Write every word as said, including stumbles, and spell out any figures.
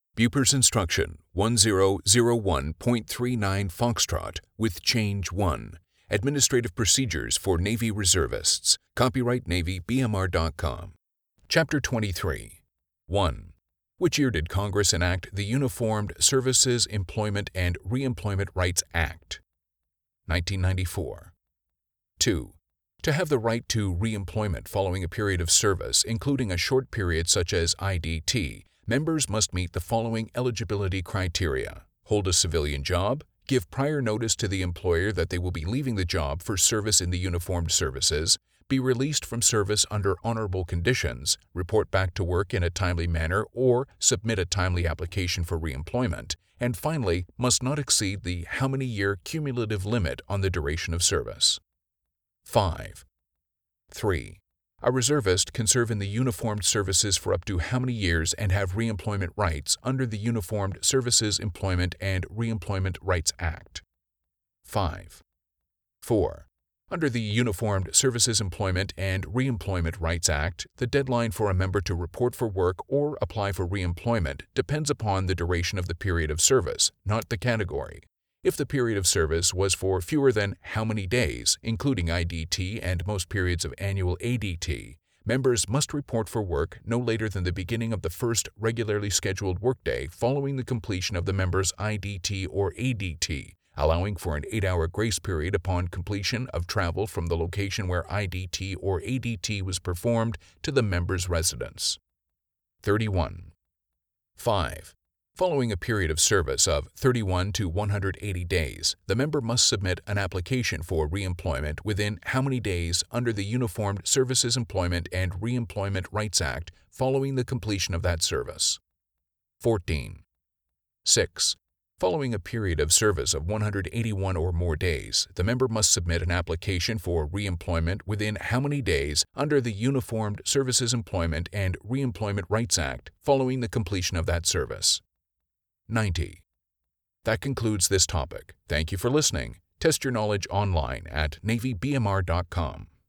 Buper's Instruction one zero zero one point three nine Foxtrot with Change one. Administrative Procedures for Navy Reservists. Copyright Navy B M R dot com. Chapter twenty-three. one. Which year did Congress enact the Uniformed Services Employment and Reemployment Rights Act? nineteen ninety-four. two. To have the right to reemployment following a period of service, including a short period such as I D T, members must meet the following eligibility criteria: hold a civilian job, give prior notice to the employer that they will be leaving the job for service in the uniformed services, be released from service under honorable conditions, report back to work in a timely manner or submit a timely application for reemployment, and finally, must not exceed the how many year cumulative limit on the duration of service. five. three. A reservist can serve in the uniformed services for up to how many years and have reemployment rights under the Uniformed Services Employment and Reemployment Rights Act. five. four. Under the Uniformed Services Employment and Reemployment Rights Act, the deadline for a member to report for work or apply for reemployment depends upon the duration of the period of service, not the category. If the period of service was for fewer than how many days, including I D T and most periods of annual A D T, members must report for work no later than the beginning of the first regularly scheduled workday following the completion of the member's I D T or A D T, allowing for an eight-hour grace period upon completion of travel from the location where I D T or A D T was performed to the member's residence. thirty-one. five. Following a period of service of thirty-one to one hundred eighty days, the member must submit an application for reemployment within how many days under the Uniformed Services Employment and Reemployment Rights Act following the completion of that service. fourteen. six. Following a period of service of one hundred eighty-one or more days, the member must submit an application for reemployment within how many days under the Uniformed Services Employment and Reemployment Rights Act following the completion of that service. ninety. That concludes this topic. Thank you for listening. Test your knowledge online at Navy B M R dot com.